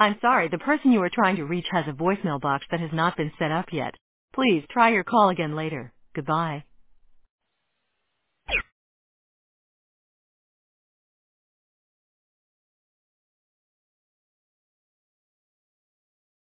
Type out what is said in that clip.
I'm sorry, the person you are trying to reach has a voicemail box that has not been set up yet. Please try your call again later. Goodbye.